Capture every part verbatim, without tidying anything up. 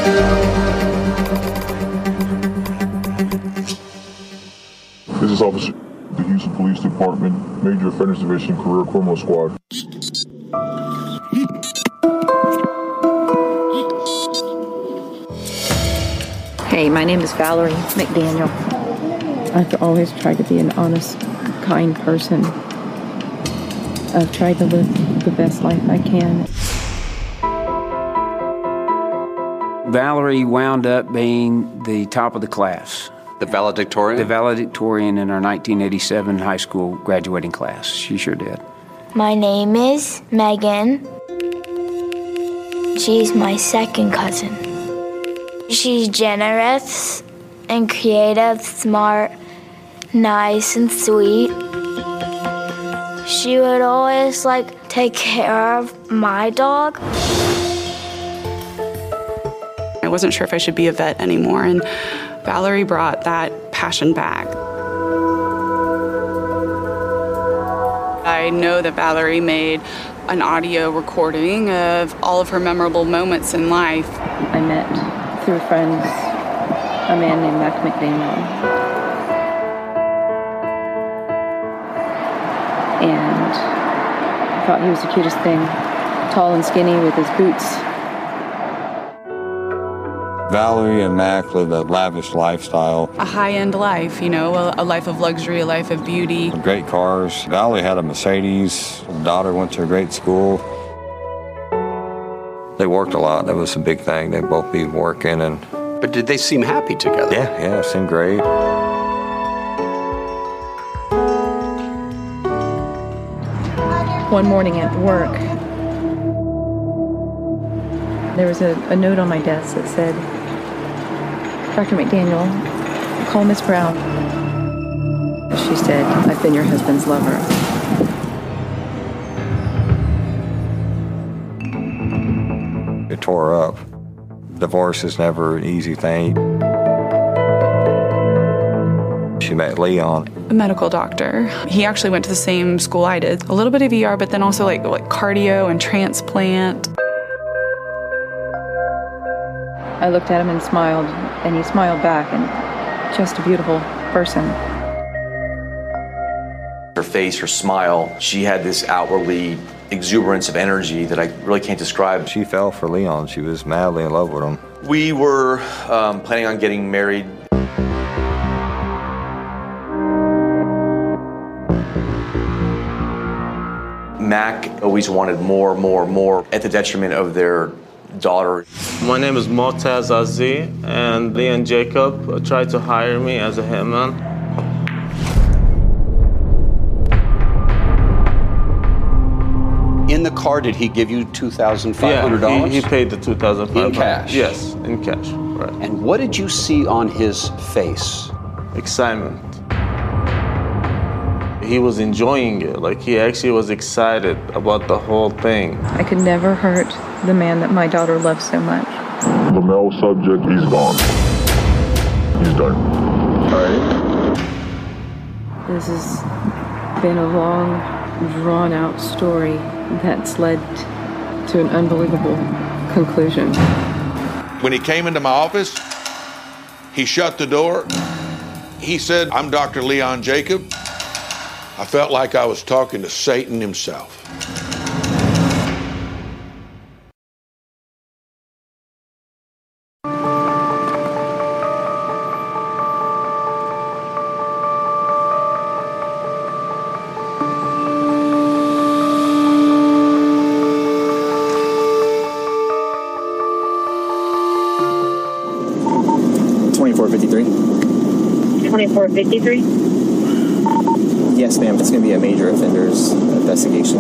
This is Officer the Houston Police Department, Major Offenders Division, Career Criminal Squad. Hey, my name is Valerie McDaniel. I've always tried to be an honest, kind person. I've tried to live the best life I can. Valerie wound up being the top of the class. The valedictorian? The valedictorian in our nineteen eighty-seven high school graduating class. She sure did. My name is Megan. She's my second cousin. She's generous and creative, smart, nice and sweet. She would always like take care of my dog. I wasn't sure if I should be a vet anymore, and Valerie brought that passion back. I know that Valerie made an audio recording of all of her memorable moments in life. I met, through friends, a man named Mac McDaniel. And I thought he was the cutest thing. Tall and skinny with his boots. Valerie and Mac lived a lavish lifestyle. A high-end life, you know, a, a life of luxury, a life of beauty. Great cars. Valerie had a Mercedes. Her daughter went to a great school. They worked a lot. That was a big thing. They'd both be working. and. But did they seem happy together? Yeah, yeah, it seemed great. One morning at work, there was a, a note on my desk that said, Doctor McDaniel, call Miss Brown. She said, I've been your husband's lover. It tore her up. Divorce is never an easy thing. She met Leon. A medical doctor. He actually went to the same school I did. A little bit of E R, but then also like, like cardio and transplant. I looked at him and smiled, and he smiled back, and just a beautiful person. Her face, her smile, she had this outwardly exuberance of energy that I really can't describe. She fell for Leon. She was madly in love with him. We were um, planning on getting married. Mac always wanted more, more, more at the detriment of their daughter. My name is Motaz Aziz, and Leon Jacob tried to hire me as a hitman. In the car, did he give you two thousand five hundred dollars? Yeah, he, he paid the two thousand five hundred dollars. In cash? Yes, in cash, right. And what did you see on his face? Excitement. He was enjoying it. Like, he actually was excited about the whole thing. I could never hurt the man that my daughter loves so much. The male subject, he's gone. He's done. All right. This has been a long, drawn-out story that's led to an unbelievable conclusion. When he came into my office, he shut the door. He said, I'm Doctor Leon Jacob. I felt like I was talking to Satan himself. twenty-four fifty-three. twenty-four fifty-three? Yes, ma'am. It's going to be a major offenders investigation.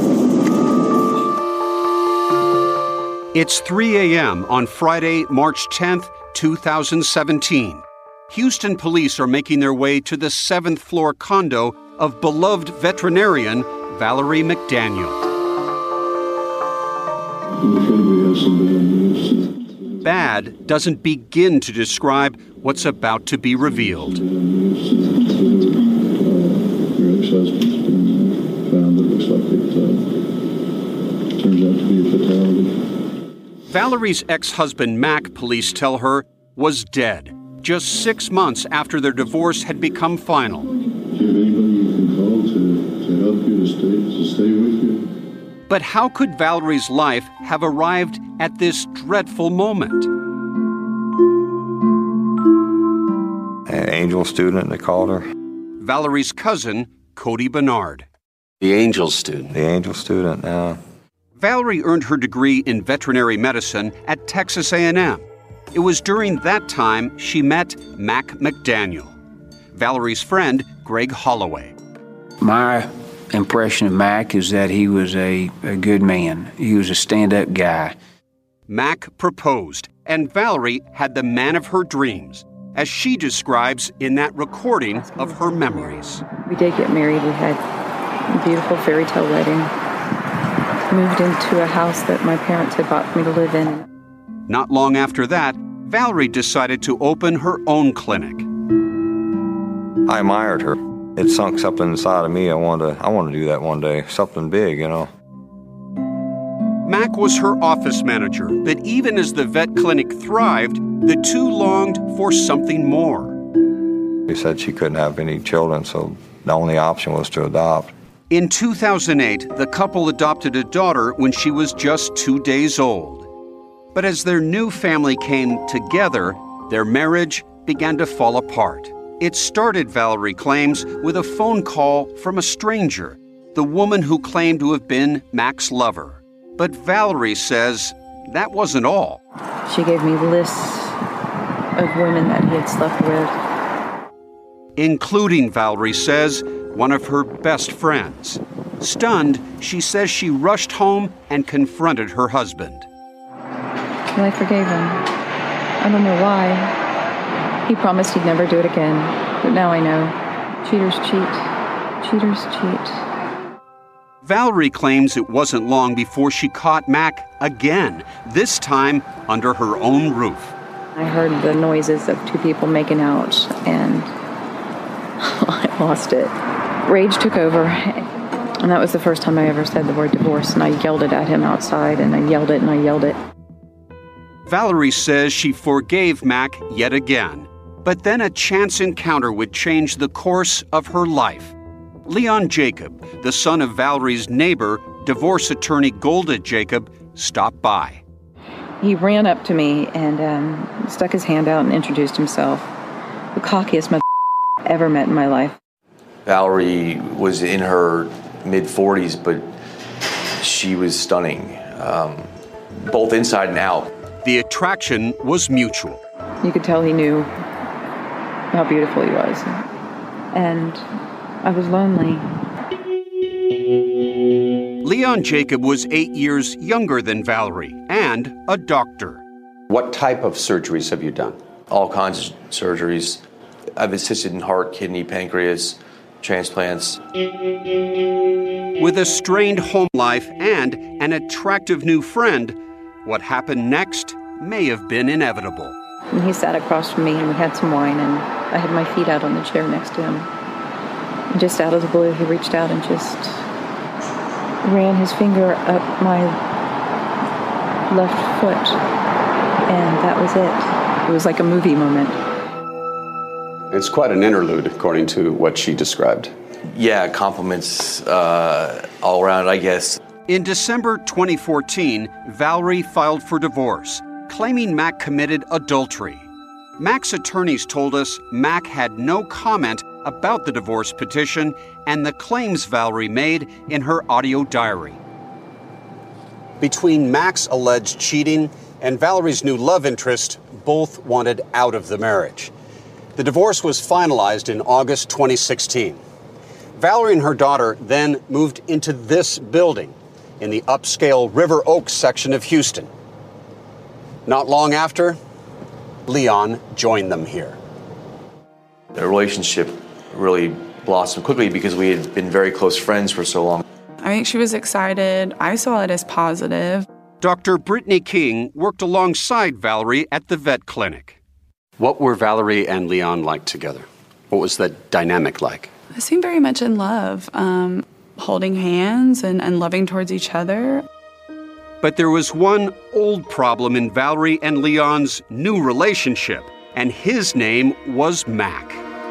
It's three a.m. on Friday, March tenth, two thousand seventeen. Houston police are making their way to the seventh floor condo of beloved veterinarian Valerie McDaniel. Bad doesn't begin to describe what's about to be revealed. Ex-husband's been found. It looks like it uh, turns out to be a fatality. Valerie's ex-husband, Mac, police tell her, was dead just six months after their divorce had become final. Do you have anybody you can call to, to help you, to stay, to stay with you? But how could Valerie's life have arrived at this dreadful moment? An angel student, they called her. Valerie's cousin, Cody Bernard. The angel student. The angel student, yeah. Valerie earned her degree in veterinary medicine at Texas A and M. It was during that time she met Mac McDaniel, Valerie's friend, Greg Holloway. My impression of Mac is that he was a, a good man. He was a stand-up guy. Mac proposed, and Valerie had the man of her dreams, as she describes in that recording of her memories. We did get married. We had a beautiful fairy tale wedding. Moved into a house that my parents had bought for me to live in. Not long after that, Valerie decided to open her own clinic. I admired her. It sunk something inside of me. I wanted to, I wanted to do that one day, something big, you know. Mac was her office manager, but even as the vet clinic thrived, the two longed for something more. She said she couldn't have any children, so the only option was to adopt. In two thousand eight, the couple adopted a daughter when she was just two days old. But as their new family came together, their marriage began to fall apart. It started, Valerie claims, with a phone call from a stranger, the woman who claimed to have been Mac's lover. But Valerie says that wasn't all. She gave me lists of women that he had slept with. Including, Valerie says, one of her best friends. Stunned, she says she rushed home and confronted her husband. Well, I forgave him. I don't know why. He promised he'd never do it again, but now I know. Cheaters cheat. Cheaters cheat. Valerie claims it wasn't long before she caught Mac again, this time under her own roof. I heard the noises of two people making out, and I lost it. Rage took over, and that was the first time I ever said the word divorce, and I yelled it at him outside, and I yelled it and I yelled it. Valerie says she forgave Mac yet again, but then a chance encounter would change the course of her life. Leon Jacob, the son of Valerie's neighbor, divorce attorney Golda Jacob, stopped by. He ran up to me and um, stuck his hand out and introduced himself. The cockiest mother ever met in my life. Valerie was in her mid forties, but she was stunning, um, both inside and out. The attraction was mutual. You could tell he knew how beautiful he was. And I was lonely. Leon Jacob was eight years younger than Valerie and a doctor. What type of surgeries have you done? All kinds of surgeries. I've assisted in heart, kidney, pancreas, transplants. With a strained home life and an attractive new friend, what happened next may have been inevitable. And he sat across from me and we had some wine, and I had my feet out on the chair next to him. And just out of the blue, he reached out and just ran his finger up my left foot. And that was it. It was like a movie moment. It's quite an interlude, according to what she described. Yeah, compliments uh, all around, I guess. In December twenty fourteen, Valerie filed for divorce, claiming Mac committed adultery. Mac's attorneys told us Mac had no comment about the divorce petition and the claims Valerie made in her audio diary. Between Mac's alleged cheating and Valerie's new love interest, both wanted out of the marriage. The divorce was finalized in August twenty sixteen. Valerie and her daughter then moved into this building in the upscale River Oaks section of Houston. Not long after, Leon joined them here. The relationship really blossomed quickly because we had been very close friends for so long. I think she was excited. I saw it as positive. Doctor Brittany King worked alongside Valerie at the vet clinic. What were Valerie and Leon like together? What was that dynamic like? They seemed very much in love, um, holding hands and, and loving towards each other. But there was one old problem in Valerie and Leon's new relationship, and his name was Mac.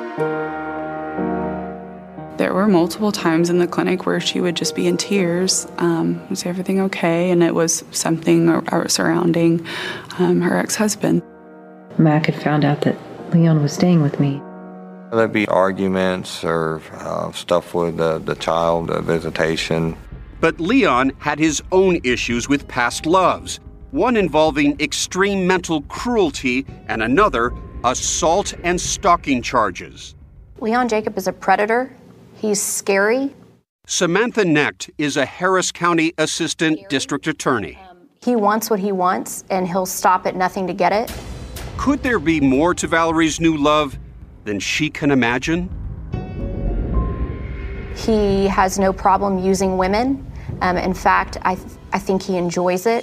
There were multiple times in the clinic where she would just be in tears. Um, was everything okay? And it was something surrounding um, her ex-husband. Mac had found out that Leon was staying with me. There'd be arguments or uh, stuff with the, the child, uh, visitation. But Leon had his own issues with past loves, one involving extreme mental cruelty and another, assault and stalking charges. Leon Jacob is a predator. He's scary. Samantha Knecht is a Harris County Assistant District Attorney. He wants what he wants, and he'll stop at nothing to get it. Could there be more to Valerie's new love than she can imagine? He has no problem using women. Um, in fact, I, th- I think he enjoys it.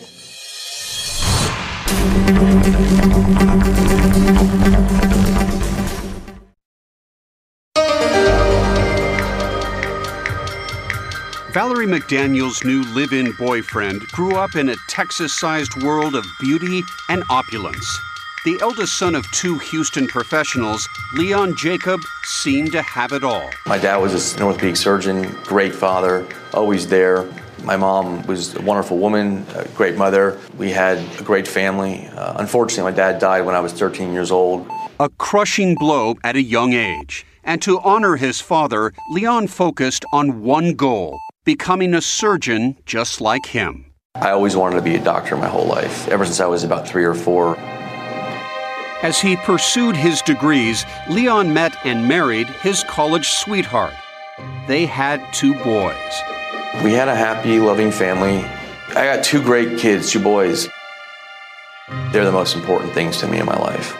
Valerie McDaniel's new live-in boyfriend grew up in a Texas-sized world of beauty and opulence. The eldest son of two Houston professionals, Leon Jacob seemed to have it all. My dad was an orthopedic surgeon, great father, always there. My mom was a wonderful woman, a great mother. We had a great family. Uh, unfortunately, my dad died when I was thirteen years old. A crushing blow at a young age. And to honor his father, Leon focused on one goal, becoming a surgeon just like him. I always wanted to be a doctor my whole life, ever since I was about three or four. As he pursued his degrees, Leon met and married his college sweetheart. They had two boys. We had a happy, loving family. I got two great kids, two boys. They're the most important things to me in my life.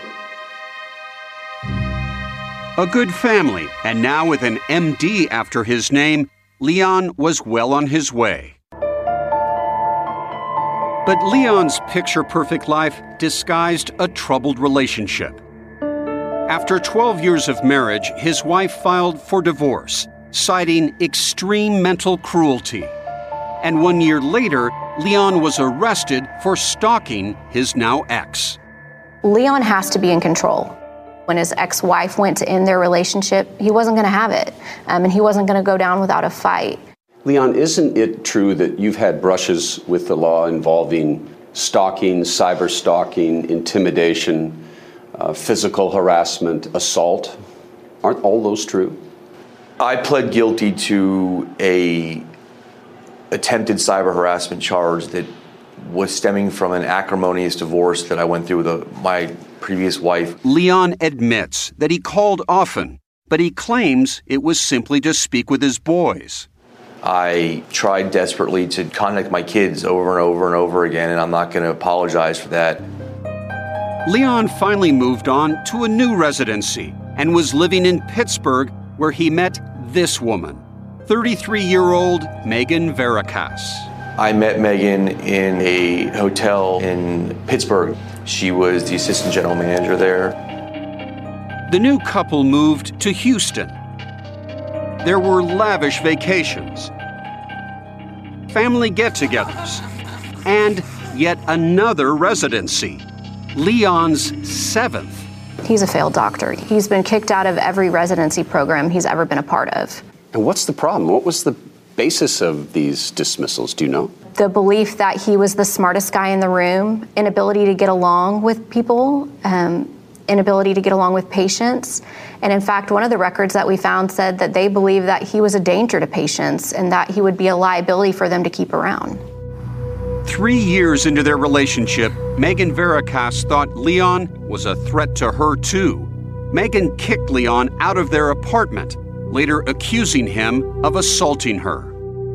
A good family, and now with an M D after his name, Leon was well on his way. But Leon's picture-perfect life disguised a troubled relationship. After twelve years of marriage, his wife filed for divorce, citing extreme mental cruelty. And one year later, Leon was arrested for stalking his now ex. Leon has to be in control. When his ex-wife went to end their relationship, he wasn't going to have it, um, and he wasn't going to go down without a fight. Leon, isn't it true that you've had brushes with the law involving stalking, cyber stalking, intimidation, uh, physical harassment, assault? Aren't all those true? I pled guilty to a attempted cyber harassment charge that was stemming from an acrimonious divorce that I went through with a, my previous wife. Leon admits that he called often, but he claims it was simply to speak with his boys. I tried desperately to contact my kids over and over and over again, and I'm not going to apologize for that. Leon finally moved on to a new residency and was living in Pittsburgh, where he met this woman, thirty-three-year-old Megan Veracas. I met Megan in a hotel in Pittsburgh. She was the assistant general manager there. The new couple moved to Houston. There were lavish vacations, family get-togethers, and yet another residency, Leon's seventh. He's a failed doctor. He's been kicked out of every residency program he's ever been a part of. And what's the problem? What was the basis of these dismissals? Do you know? The belief that he was the smartest guy in the room, inability to get along with people, um, inability to get along with patients. And in fact, one of the records that we found said that they believe that he was a danger to patients and that he would be a liability for them to keep around. Three years into their relationship, Megan Veracas thought Leon was a threat to her too. Megan kicked Leon out of their apartment, later accusing him of assaulting her.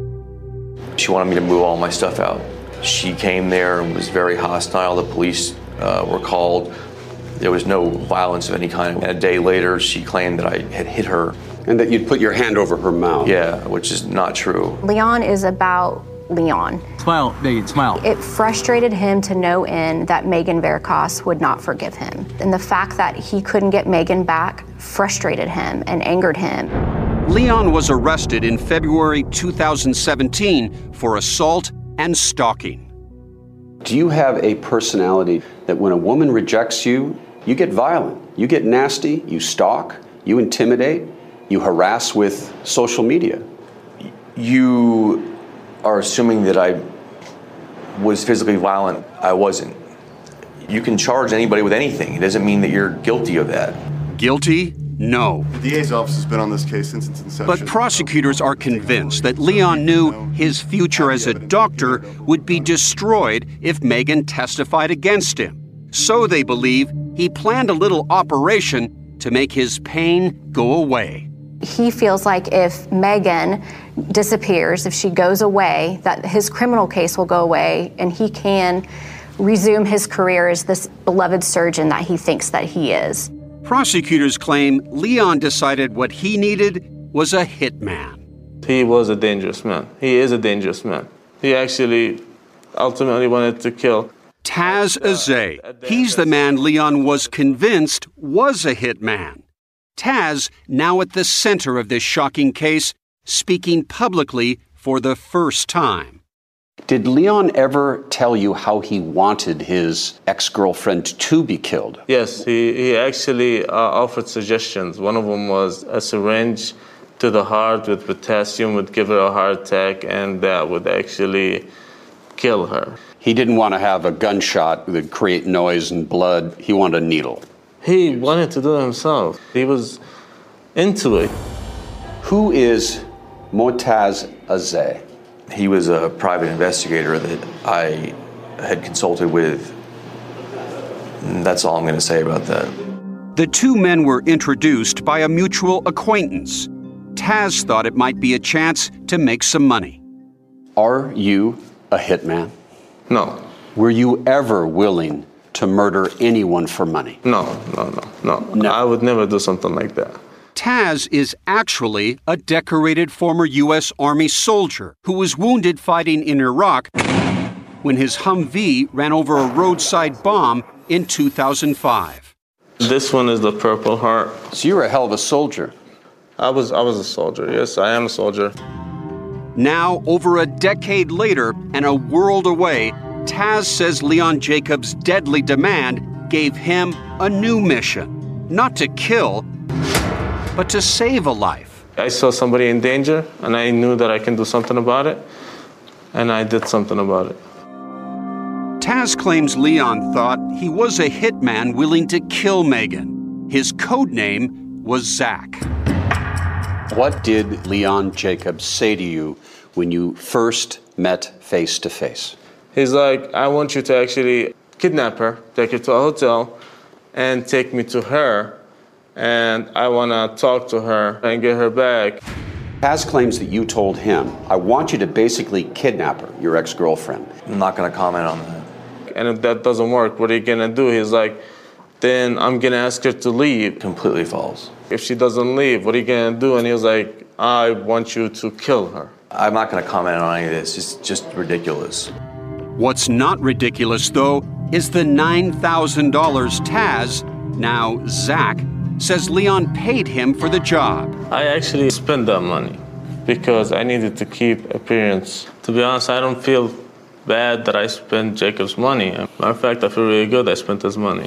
She wanted me to move all my stuff out. She came there and was very hostile. The police uh, were called. There was no violence of any kind. And a day later, she claimed that I had hit her. And that you'd put your hand over her mouth. Yeah, which is not true. Leon is about Leon. Smile, Megan, smile. It frustrated him to no end that Megan Veracas would not forgive him. And the fact that he couldn't get Megan back frustrated him and angered him. Leon was arrested in February two thousand seventeen for assault and stalking. Do you have a personality that when a woman rejects you, you get violent, you get nasty, you stalk, you intimidate, you harass with social media? You are assuming that I was physically violent. I wasn't. You can charge anybody with anything. It doesn't mean that you're guilty of that. Guilty? No. The D A's office has been on this case since its inception. But prosecutors are convinced that Leon knew his future as a doctor would be destroyed if Megan testified against him. So they believe he planned a little operation to make his pain go away. He feels like if Megan disappears, if she goes away, that his criminal case will go away and he can resume his career as this beloved surgeon that he thinks that he is. Prosecutors claim Leon decided what he needed was a hitman. He was a dangerous man. He is a dangerous man. He actually ultimately wanted to kill. Taz Azay. He's the man Leon was convinced was a hitman. Taz, now at the center of this shocking case, speaking publicly for the first time. Did Leon ever tell you how he wanted his ex-girlfriend to be killed? Yes, he, he actually uh, offered suggestions. One of them was a syringe to the heart with potassium would give her a heart attack, and that would actually kill her. He didn't want to have a gunshot that would create noise and blood. He wanted a needle. He wanted to do it himself. He was into it. Who is Motaz Azay? He was a private investigator that I had consulted with. And that's all I'm going to say about that. The two men were introduced by a mutual acquaintance. Taz thought it might be a chance to make some money. Are you a hitman? No. Were you ever willing to murder anyone for money? No, no, no, no. no. I would never do something like that. Taz is actually a decorated former U S Army soldier who was wounded fighting in Iraq when his Humvee ran over a roadside bomb in two thousand five. This one is the Purple Heart. So you're a hell of a soldier. I was, I was a soldier, yes, I am a soldier. Now, over a decade later and a world away, Taz says Leon Jacobs' deadly demand gave him a new mission. Not to kill, but to save a life. I saw somebody in danger, and I knew that I can do something about it, and I did something about it. Taz claims Leon thought he was a hitman willing to kill Megan. His code name was Zach. What did Leon Jacobs say to you when you first met face to face? He's like, I want you to actually kidnap her, take her to a hotel, and take me to her. And I want to talk to her and get her back. Taz claims that you told him, I want you to basically kidnap her, your ex-girlfriend. I'm not going to comment on that. And if that doesn't work, what are you going to do? He's like, then I'm going to ask her to leave. Completely false. If she doesn't leave, what are you going to do? And he was like, I want you to kill her. I'm not going to comment on any of this. It's just ridiculous. What's not ridiculous, though, is the nine thousand dollars Taz, now Zach, says Leon paid him for the job. I actually spent that money because I needed to keep appearance. To be honest, I don't feel bad that I spent Jacob's money. Matter of fact, I feel really good I spent his money.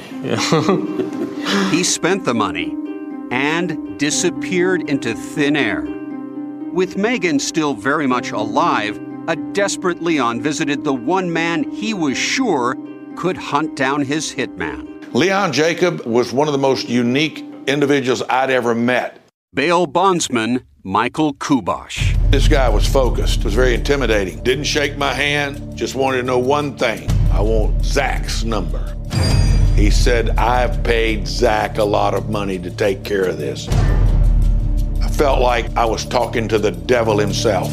Yeah. He spent the money and disappeared into thin air. With Megan still very much alive, a desperate Leon visited the one man he was sure could hunt down his hitman. Leon Jacob was one of the most unique individuals I'd ever met. Bail bondsman Michael Kubosh. This guy was focused, was very intimidating. Didn't shake my hand, just wanted to know one thing. I want Zach's number. He said, I've paid Zach a lot of money to take care of this. I felt like I was talking to the devil himself.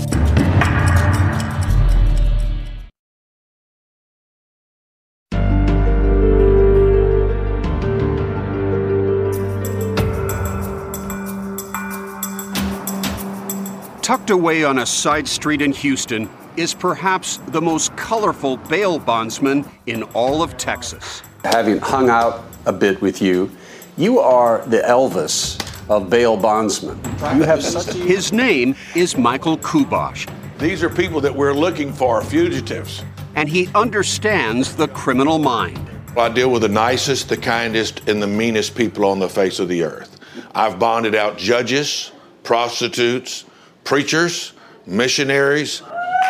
Tucked away on a side street in Houston is perhaps the most colorful bail bondsman in all of Texas. Having hung out a bit with you, you are the Elvis of bail bondsmen. You have such... His name is Michael Kubosh. These are people that we're looking for, fugitives. and he understands the criminal mind. I deal with the nicest, the kindest, and the meanest people on the face of the earth. I've bonded out judges, prostitutes, preachers, missionaries.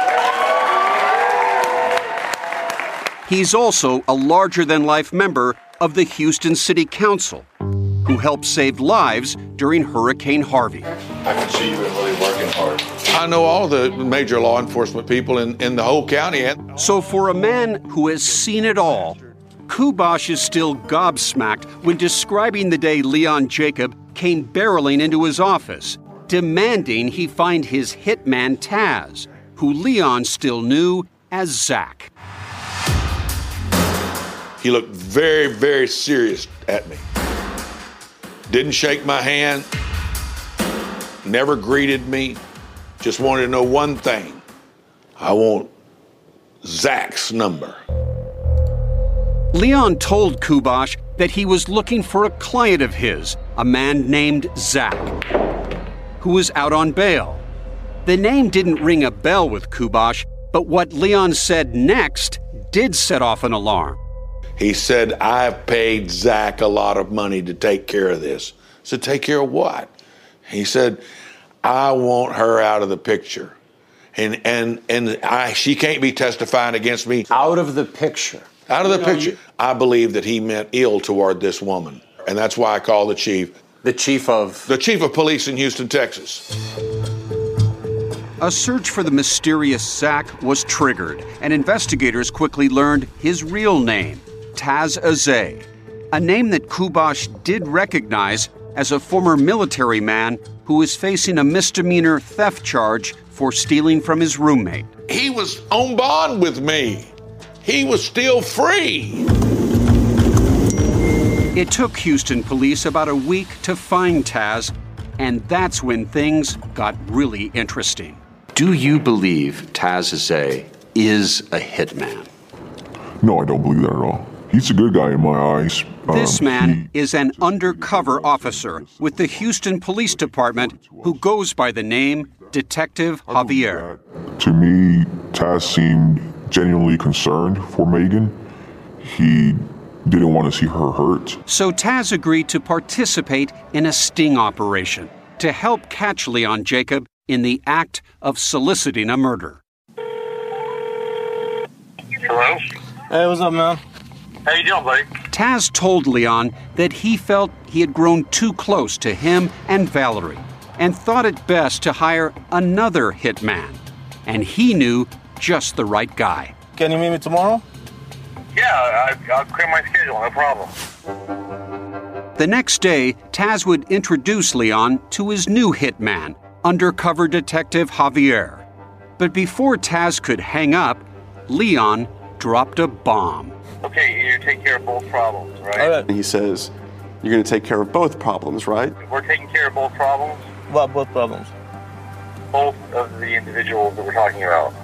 He's also a larger-than-life member of the Houston City Council, who helped save lives during Hurricane Harvey. I can see you've been really working hard. I know all the major law enforcement people in, in the whole county. So for a man who has seen it all, Kubosh is still gobsmacked when describing the day Leon Jacob came barreling into his office, demanding he find his hitman Taz, who Leon still knew as Zach. He looked very, very serious at me. Didn't shake my hand, never greeted me, just wanted to know one thing. I want Zach's number. Leon told Kubosh that he was looking for a client of his, a man named Zach, who was out on bail. The name didn't ring a bell with Kubosh, but what Leon said next did set off an alarm. He said, I've paid Zach a lot of money to take care of this. I said, take care of what? He said, I want her out of the picture. And and and I she can't be testifying against me. Out of the picture. Out of the You know, picture. you- I believe that he meant ill toward this woman. And that's why I called the chief. The chief of? The chief of police in Houston, Texas. A search for the mysterious Zach was triggered, and investigators quickly learned his real name, Taz Azay, a name that Kubosh did recognize as a former military man who is facing a misdemeanor theft charge for stealing from his roommate. He was on bond with me. He was still free. It took Houston police about a week to find Taz, and that's when things got really interesting. Do you believe Taz Azay is a hitman? No, I don't believe that at all. He's a good guy in my eyes. This Um, man is an undercover officer with the Houston Police Department who goes by the name Detective Javier. To me, Taz seemed genuinely concerned for Megan. He didn't want to see her hurt. So Taz agreed to participate in a sting operation to help catch Leon Jacob in the act of soliciting a murder. Hello? Hey, what's up, man? How you doing, buddy? Taz told Leon that he felt he had grown too close to him and Valerie and thought it best to hire another hitman. And he knew just the right guy. Can you meet me tomorrow? Yeah, I, I'll clear my schedule, no problem. The next day, Taz would introduce Leon to his new hitman, undercover detective Javier. But before Taz could hang up, Leon dropped a bomb. Okay, you're gonna take care of both problems, right? All right. He says, you're going to take care of both problems, right? We're taking care of both problems, What, both problems? both of the individuals that we're talking about.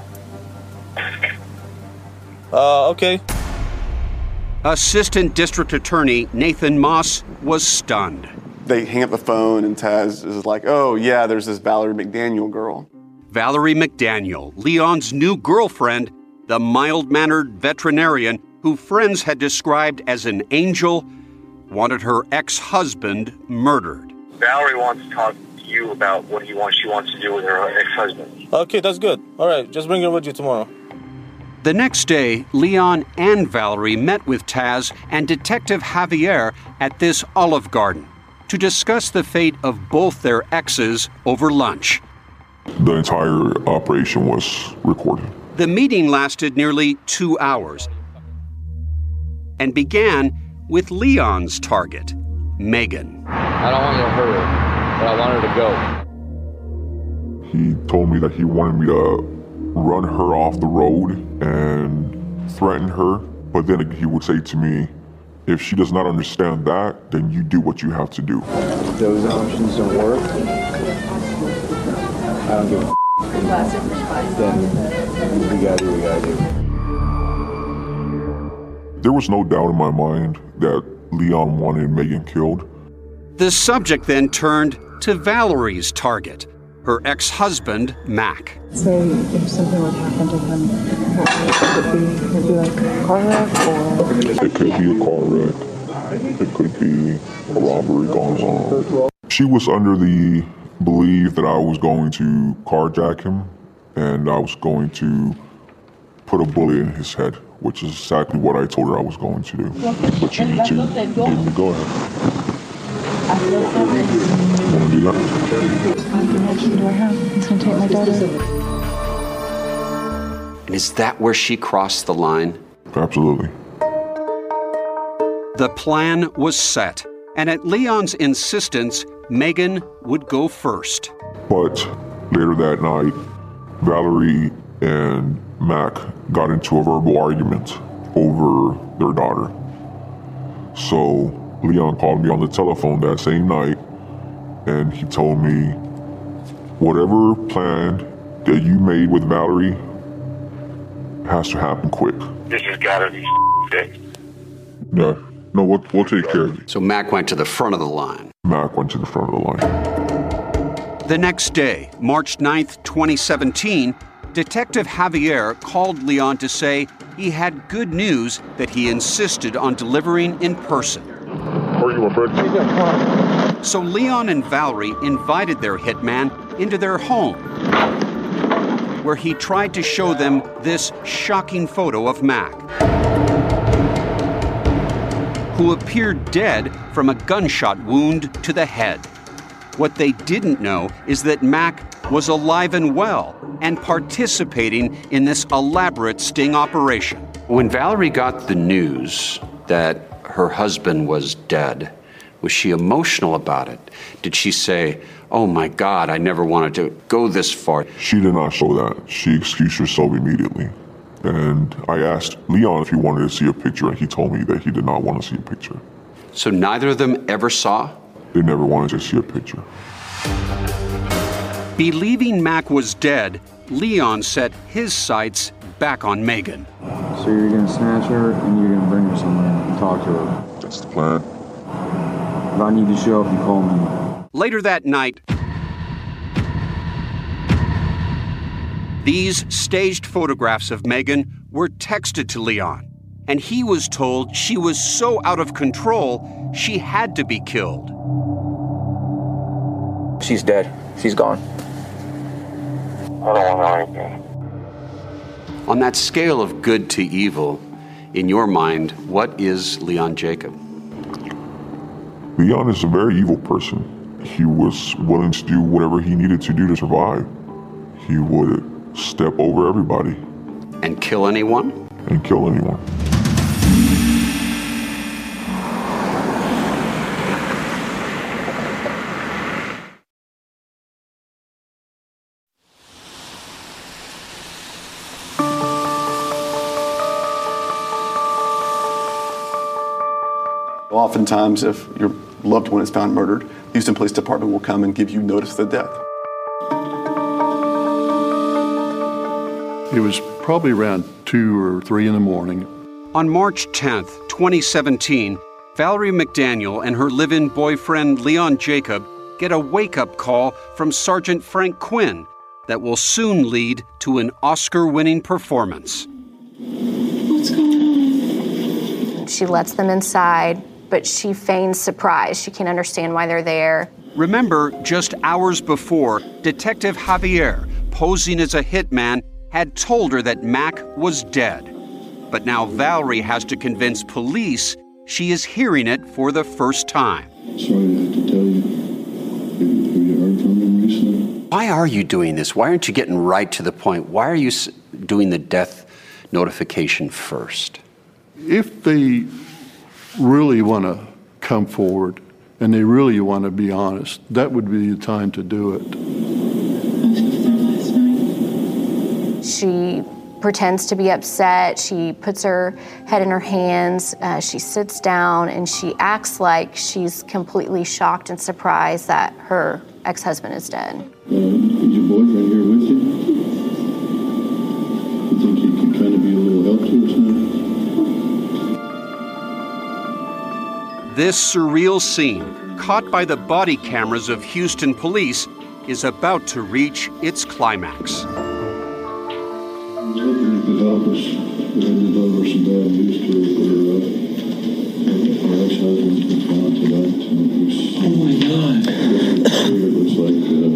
Uh, okay. Assistant District Attorney Nathan Moss was stunned. They hang up the phone, and Taz is like, oh, yeah, there's this Valerie McDaniel girl. Valerie McDaniel, Leon's new girlfriend, the mild-mannered veterinarian who friends had described as an angel, wanted her ex-husband murdered. Valerie wants to talk to you about what he wants, she wants to do with her ex-husband. Okay, that's good. All right, just bring her with you tomorrow. The next day, Leon and Valerie met with Taz and Detective Javier at this Olive Garden to discuss the fate of both their exes over lunch. The entire operation was recorded. The meeting lasted nearly two hours and began with Leon's target, Megan. I don't want you to hurt her, but I want her to go. He told me that he wanted me to run her off the road and threaten her, but then he would say to me, if she does not understand that, then you do what you have to do. If those options don't work, I don't give a f- then we gotta do what we gotta do. There was no doubt in my mind that Leon wanted Megan killed. The subject then turned to Valerie's target, her ex-husband, Mac. So if something would happen to him, what would it be? Would it be like a car wreck or? It could be a car wreck. It could be a robbery gone wrong. She was under the belief that I was going to carjack him and I was going to put a bullet in his head, which is exactly what I told her I was going to do. But you need to let me go ahead. You want to do that? He's going to take my daughter. And is that where she crossed the line? Absolutely. The plan was set, and at Leon's insistence, Megan would go first. But later that night, Valerie and Mac got into a verbal argument over their daughter. So Leon called me on the telephone that same night, and he told me, whatever plan that you made with Valerie has to happen quick. This has got to be fixed. Yeah, no, we'll, we'll take care of it. So Mac went to the front of the line. Mac went to the front of the line. The next day, March ninth, twenty seventeen, Detective Javier called Leon to say he had good news that he insisted on delivering in person. How are you, my friend? So Leon and Valerie invited their hitman into their home, where he tried to show them this shocking photo of Mac, who appeared dead from a gunshot wound to the head. What they didn't know is that Mac was alive and well and participating in this elaborate sting operation. When Valerie got the news that her husband was dead, was she emotional about it? Did she say, oh my God, I never wanted to go this far? She did not show that. She excused herself immediately. And I asked Leon if he wanted to see a picture, and he told me that he did not want to see a picture. So neither of them ever saw? They never wanted to see a picture. Believing Mac was dead, Leon set his sights back on Megan. So you're gonna snatch her and you're gonna bring her somewhere and talk to her. That's the plan. If I need to show up, you call me. Later that night, these staged photographs of Megan were texted to Leon, and he was told she was so out of control, she had to be killed. She's dead. She's gone. I don't want to know anything. On that scale of good to evil, in your mind, what is Leon Jacob? Leon is a very evil person. He was willing to do whatever he needed to do to survive. He would step over everybody. And kill anyone? And kill anyone. Oftentimes, if your loved one is found murdered, the Houston Police Department will come and give you notice of the death. It was probably around two or three in the morning. On March tenth, twenty seventeen, Valerie McDaniel and her live-in boyfriend Leon Jacob get a wake-up call from Sergeant Frank Quinn that will soon lead to an Oscar-winning performance. What's going on? She lets them inside, but she feigns surprise. She can't understand why they're there. Remember, just hours before, Detective Javier, posing as a hitman, had told her that Mac was dead. But now Valerie has to convince police she is hearing it for the first time. Sorry to have to tell you. Have you heard from him recently? Why are you doing this? Why aren't you getting right to the point? Why are you doing the death notification first? If they really want to come forward and they really want to be honest, that would be the time to do it. She pretends to be upset. She puts her head in her hands. Uh, she sits down and she acts like she's completely shocked and surprised that her ex-husband is dead. Uh, is your boyfriend here with you? You think he can kind of be a little help to us now? This surreal scene, caught by the body cameras of Houston police, is about to reach its climax. I'm looking at the office. We had to deliver some bad news to her. Her ex-husband's been found tonight. Oh my God. It looks like uh,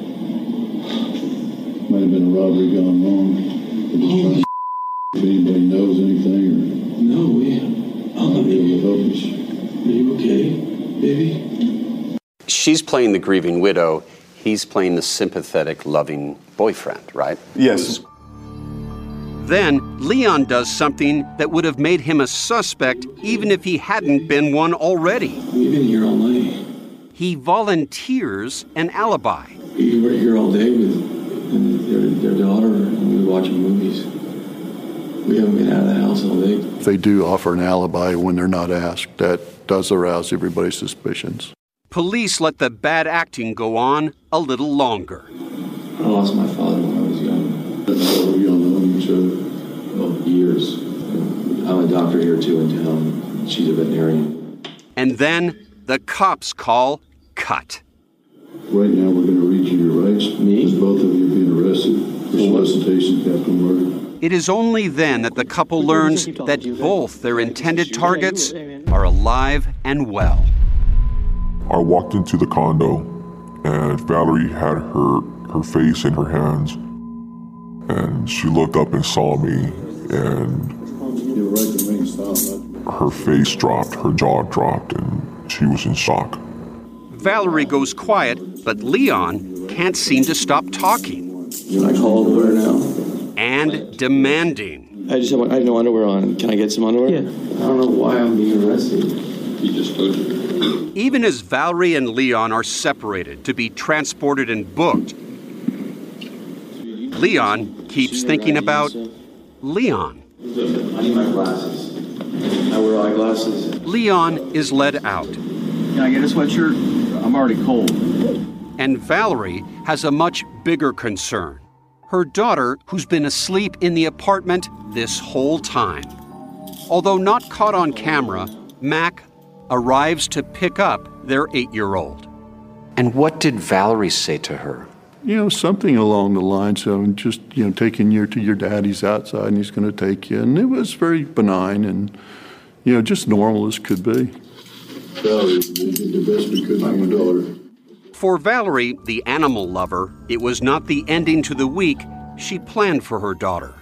might have been a robbery gone wrong. We're just trying to if anybody knows anything or no, we I'll be able to help us. Are you okay, baby? She's playing the grieving widow. He's playing the sympathetic, loving boyfriend, right? Yes. Then Leon does something that would have made him a suspect even if he hadn't been one already. We've been here all night. He volunteers an alibi. We were here all day with their, their daughter and we were watching movies. We haven't been out of the house all day. They do offer an alibi when they're not asked. That does arouse everybody's suspicions. Police let the bad acting go on a little longer. I lost my father when I was young. We all know each other. Well, years. I'm a doctor here too in town. She's a veterinarian. And then the cops call cut. Right now we're going to read you your rights. Me? Because both of you are being arrested for solicitation of capital murder. It is only then that the couple learns that both their intended targets are alive and well. I walked into the condo, and Valerie had her, her face in her hands, and she looked up and saw me, and her face dropped, her jaw dropped, and she was in shock. Valerie goes quiet, but Leon can't seem to stop talking. Can I call a lawyer now? And demanding. I just have, I have no underwear on. Can I get some underwear? Yeah. I don't know why I'm being arrested. You just told you. Even as Valerie and Leon are separated to be transported and booked, Leon keeps thinking about Leon. I need my glasses. I wear eyeglasses. Leon is led out. Can I get a sweatshirt? I'm already cold. And Valerie has a much bigger concern. Her daughter, who's been asleep in the apartment this whole time. Although not caught on camera, Mac arrives to pick up their eight-year-old. And what did Valerie say to her? You know, something along the lines of just, you know, taking you to your daddy's outside and he's going to take you. And it was very benign and, you know, just normal as could be. Valerie, we did the best we could for your daughter. For Valerie, the animal lover, it was not the ending to the week she planned for her daughter.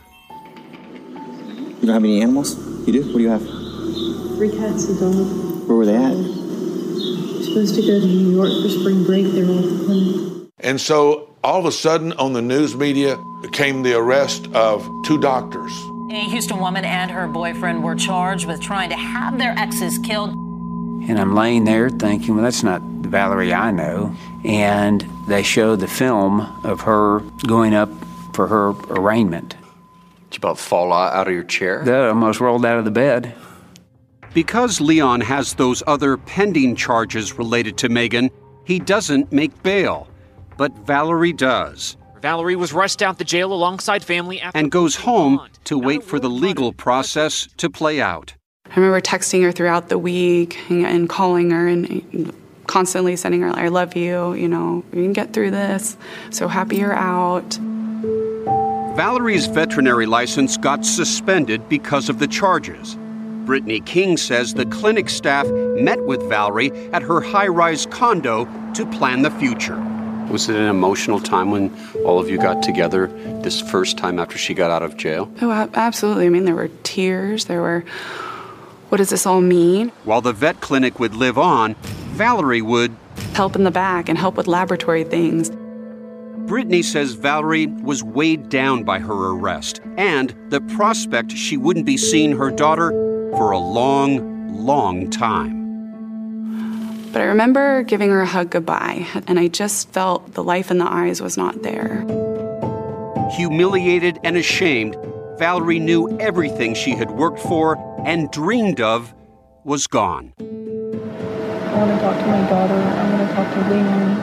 You don't have any animals? You do? What do you have? Three cats and a dog. Where were they at? We're supposed to go to New York for spring break. They're all at the clinic. And so all of a sudden on the news media came the arrest of two doctors. A Houston woman and her boyfriend were charged with trying to have their exes killed. And I'm laying there thinking, well, that's not the Valerie I know. And they showed the film of her going up for her arraignment. Did you about fall out of your chair? That almost rolled out of the bed. Because Leon has those other pending charges related to Megan, he doesn't make bail. But Valerie does. Valerie was rushed out the jail alongside family after and goes home to wait for the legal process to play out. I remember texting her throughout the week and, and calling her and constantly sending her, I love you, you know, we can get through this. So happy you're out. Valerie's veterinary license got suspended because of the charges. Brittany King says the clinic staff met with Valerie at her high-rise condo to plan the future. Was it an emotional time when all of you got together this first time after she got out of jail? Oh, absolutely. I mean, there were tears. There were, what does this all mean? While the vet clinic would live on, Valerie would help in the back and help with laboratory things. Brittany says Valerie was weighed down by her arrest and the prospect she wouldn't be seeing her daughter for a long, long time. But I remember giving her a hug goodbye, and I just felt the life in the eyes was not there. Humiliated and ashamed, Valerie knew everything she had worked for and dreamed of was gone. I want to talk to my daughter. I want to talk to Leon.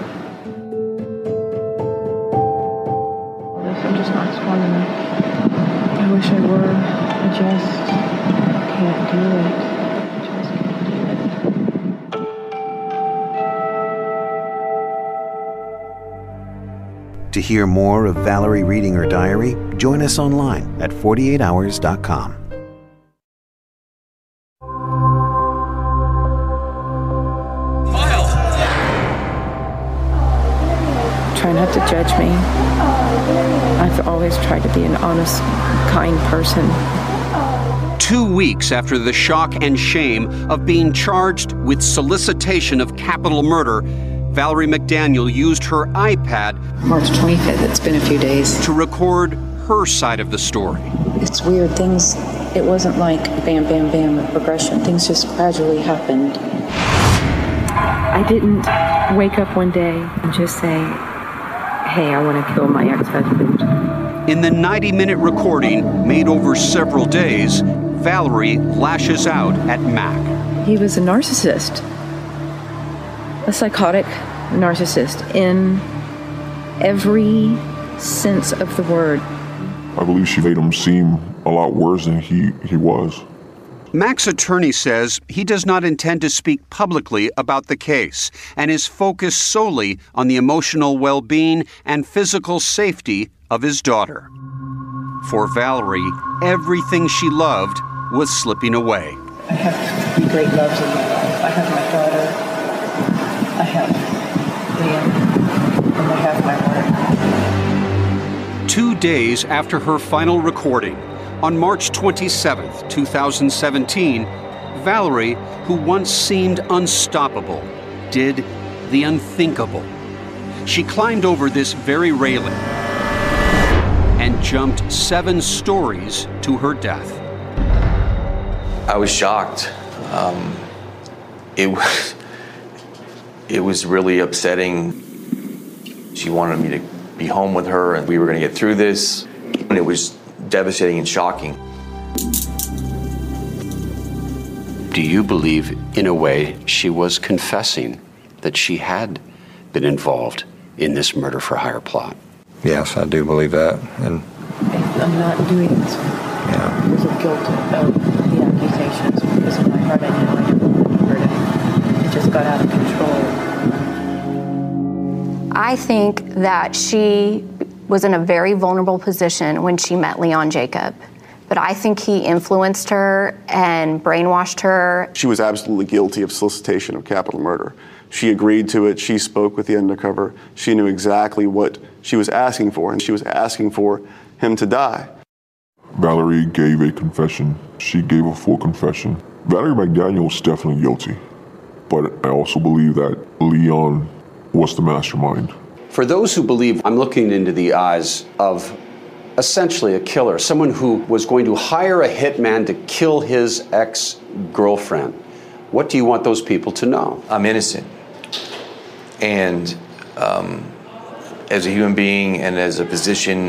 I'm just not strong enough. I wish I were. I just can't do it. I just can't do it. To hear more of Valerie reading her diary, join us online at forty-eight hours dot com. Try not to judge me. I've always tried to be an honest, kind person. Two weeks after the shock and shame of being charged with solicitation of capital murder, Valerie McDaniel used her iPad, March twenty-fifth, it's been a few days, to record her side of the story. It's weird. Things, it wasn't like bam, bam, bam, a progression. Things just gradually happened. I didn't wake up one day and just say, hey, I want to kill my ex-husband. In the ninety-minute recording, made over several days, Valerie lashes out at Mac. He was a narcissist, a psychotic narcissist in every sense of the word. I believe she made him seem a lot worse than he, he was. Mac's attorney says he does not intend to speak publicly about the case and is focused solely on the emotional well-being and physical safety of his daughter. For Valerie, everything she loved was slipping away. I have great loves in my life. I have my daughter, I have Liam, and I have my work. Two days after her final recording, on March twenty-seventh, two thousand seventeen, Valerie, who once seemed unstoppable, did the unthinkable. She climbed over this very railing and jumped seven stories to her death. I was shocked. Um, it was, it was really upsetting. She wanted me to be home with her and we were going to get through this. And it was devastating and shocking. Do you believe, in a way, she was confessing that she had been involved in this murder for hire plot? Yes, I do believe that. And I'm not doing this yeah. because of guilt of the accusations. Because in my heart, I know I never wanted to hurt him. It just got out of control. I think that she was in a very vulnerable position when she met Leon Jacob. But I think he influenced her and brainwashed her. She was absolutely guilty of solicitation of capital murder. She agreed to it. She spoke with the undercover. She knew exactly what she was asking for, and she was asking for him to die. Valerie gave a confession. She gave a full confession. Valerie McDaniel was definitely guilty, but I also believe that Leon was the mastermind. For those who believe, I'm looking into the eyes of essentially a killer, someone who was going to hire a hitman to kill his ex-girlfriend. What do you want those people to know? I'm innocent. And um, as a human being and as a physician,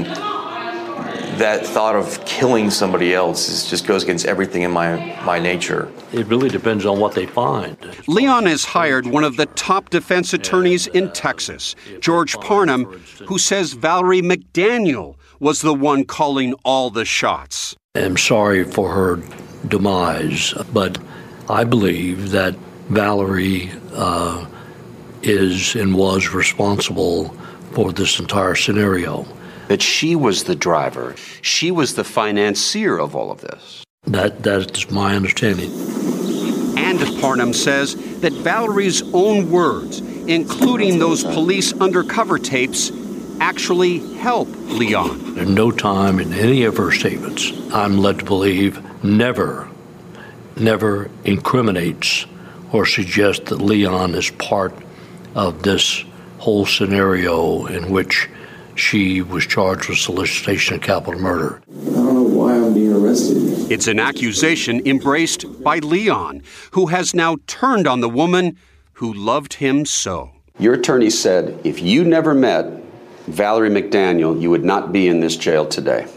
that thought of killing somebody else is, just goes against everything in my, my nature. It really depends on what they find. Leon has hired one of the top defense attorneys in Texas, George Parnham, who says Valerie McDaniel was the one calling all the shots. I'm sorry for her demise, but I believe that Valerie uh, is and was responsible for this entire scenario. That she was the driver. She was the financier of all of this. That that is my understanding. And Parnham says that Valerie's own words, including those police undercover tapes, actually help Leon. At no time in any of her statements, I'm led to believe, never, never incriminates or suggests that Leon is part of this whole scenario in which she was charged with solicitation of capital murder. I don't know why I'm being arrested. It's an accusation embraced by Leon, who has now turned on the woman who loved him so. Your attorney said if you never met Valerie McDaniel, you would not be in this jail today.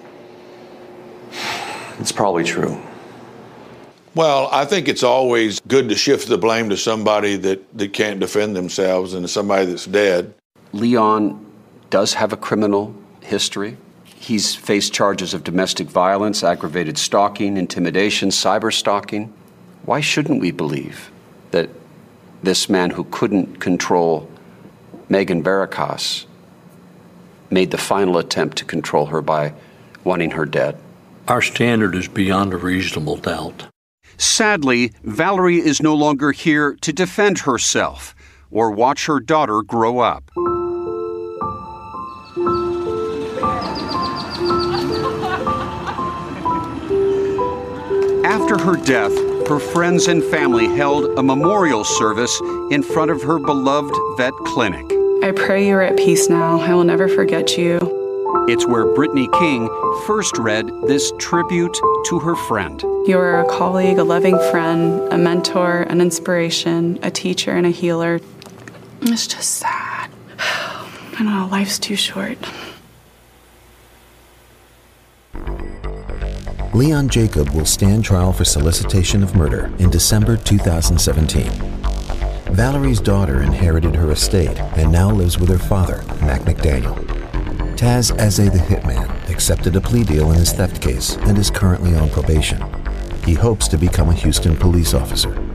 It's probably true. Well, I think it's always good to shift the blame to somebody that, that can't defend themselves and to somebody that's dead. Leon does have a criminal history. He's faced charges of domestic violence, aggravated stalking, intimidation, cyber stalking. Why shouldn't we believe that this man who couldn't control Megan Veritas made the final attempt to control her by wanting her dead. Our standard is beyond a reasonable doubt. Sadly, Valerie is no longer here to defend herself or watch her daughter grow up. After her death, her friends and family held a memorial service in front of her beloved vet clinic. I pray you're at peace now. I will never forget you. It's where Brittany King first read this tribute to her friend. You are a colleague, a loving friend, a mentor, an inspiration, a teacher, and a healer. It's just sad. I know, life's too short. Leon Jacob will stand trial for solicitation of murder in December two thousand seventeen. Valerie's daughter inherited her estate and now lives with her father, Mac McDaniel. Taz Eze the hitman accepted a plea deal in his theft case and is currently on probation. He hopes to become a Houston police officer.